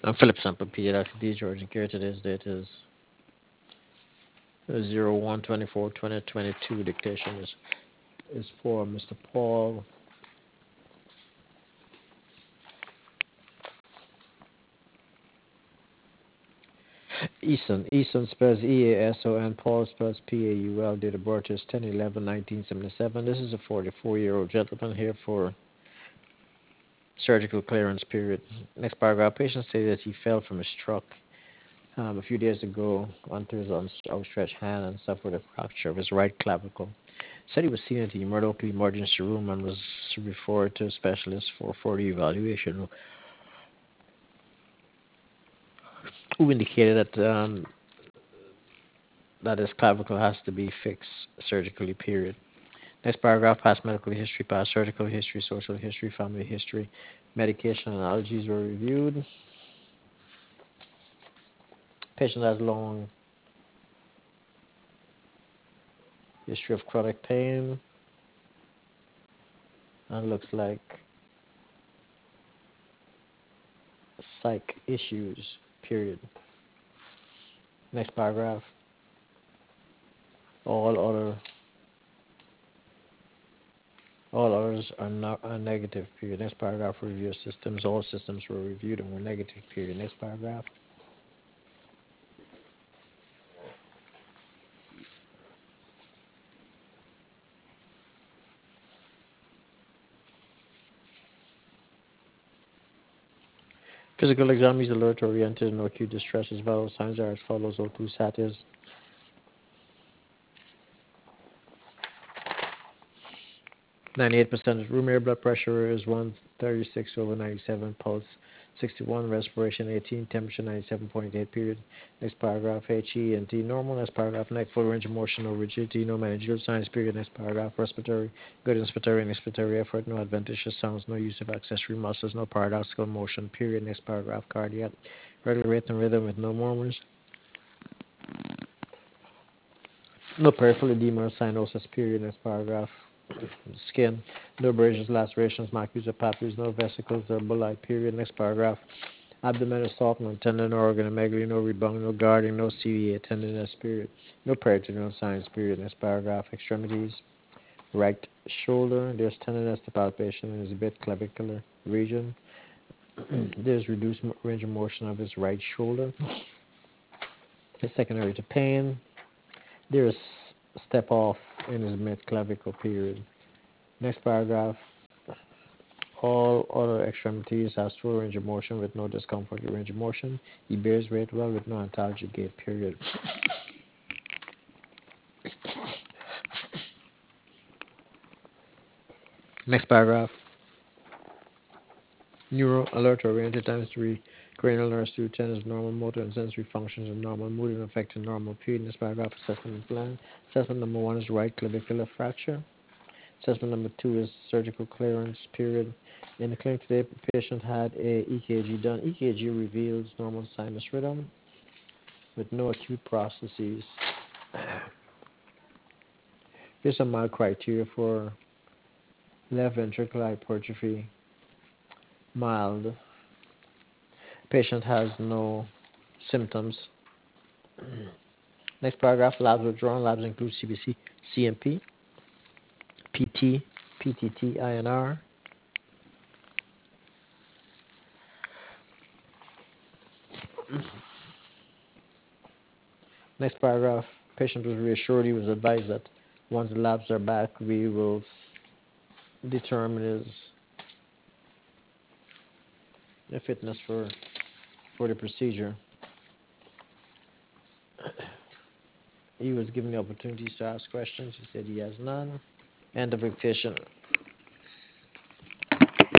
I'm Philip Sample, pediatric George, and care today's date is 01/24/2022. Dictation is for Mr. Paul Eason. Eason spells Eason. Paul spells Paul. Date of birth is 10/11/1977. This is a 44-year-old gentleman here for surgical clearance period. Next paragraph. Patient stated that he fell from his truck a few days ago onto his outstretched hand and suffered a fracture of his right clavicle. Said he was seen at the Murdoch emergency room and was referred to a specialist for further evaluation, who indicated that his clavicle has to be fixed surgically, period. Next paragraph, past medical history, past surgical history, social history, family history, medication and allergies were reviewed. Patient has long history of chronic pain and looks like psych issues, period. Next paragraph, all other all others are negative, period. Next paragraph, review systems. All systems were reviewed and were negative, period. Next paragraph. Physical exam is alert oriented, no acute distress is vital signs are as follows. O2 sat is 98% room air, blood pressure is 136/97, pulse 61, respiration 18, temperature 97.8, period. Next paragraph, HE and T normal. Next paragraph, neck full range of motion, no rigidity, no managerial signs, period. Next paragraph, respiratory, good inspiratory and expiratory effort, no adventitious sounds, no use of accessory muscles, no paradoxical motion, period. Next paragraph, cardiac, regular rate and rhythm with no murmurs, no peripheral edema or cyanosis, period. Next paragraph, skin, no abrasions, lacerations, macules or papules, no vesicles or bulli, period. Next paragraph, abdomen is soft, no tendon or organomegaly, no rebound, no guarding, no CVA tenderness, period. No peritoneal signs, period. Next paragraph, extremities, right shoulder, there's tenderness to palpation in his bit clavicular region. There's reduced range of motion of his right shoulder. It's secondary to pain. There's step off in his mid clavicle, period. Next paragraph, all other extremities has full range of motion with no discomfort in range of motion. He bears weight well with no antalgic gait, period. Next paragraph, neuro alert oriented times 3, cranial nerves 2, 10 is normal motor and sensory functions and normal mood and affecting normal, period. Next paragraph, assessment plan. Assessment number 1 is right clavicular fracture. Assessment number 2 is surgical clearance, period. In the clinic today, the patient had a EKG done. EKG reveals normal sinus rhythm with no acute processes. Here's some mild criteria for left ventricular hypertrophy. Mild. Patient has no symptoms. Next paragraph, labs withdrawn. Labs include CBC, CMP, PT, PTT, INR. Next paragraph, patient was reassured. He was advised that once the labs are back, we will determine his fitness for the procedure. He was given the opportunities to ask questions. He said he has none. End of dictation.